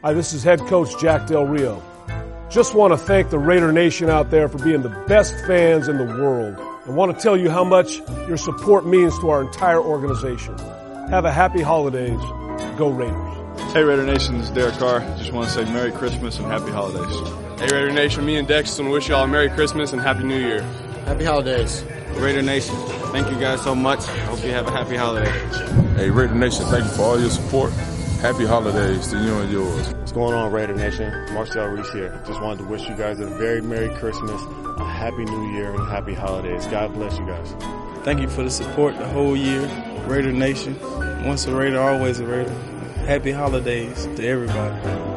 Hi, this is head coach Jack Del Rio. Just want to thank the Raider Nation out there for being the best fans in the world. I want to tell you how much your support means to our entire organization. Have a happy holidays. Go Raiders. Hey Raider Nation, this is Derek Carr. Just want to say Merry Christmas and Happy Holidays. Hey Raider Nation, me and Dex want to wish you all a Merry Christmas and Happy New Year. Happy holidays. Raider Nation, thank you guys so much. Hope you have a happy holiday. Hey Raider Nation, thank you for all your support. Happy holidays to you and yours. What's going on, Raider Nation? Marcel Reese here. Just wanted to wish you guys a very Merry Christmas, a Happy New Year, and Happy Holidays. God bless you guys. Thank you for the support the whole year. Raider Nation, once a Raider, always a Raider. Happy holidays to everybody.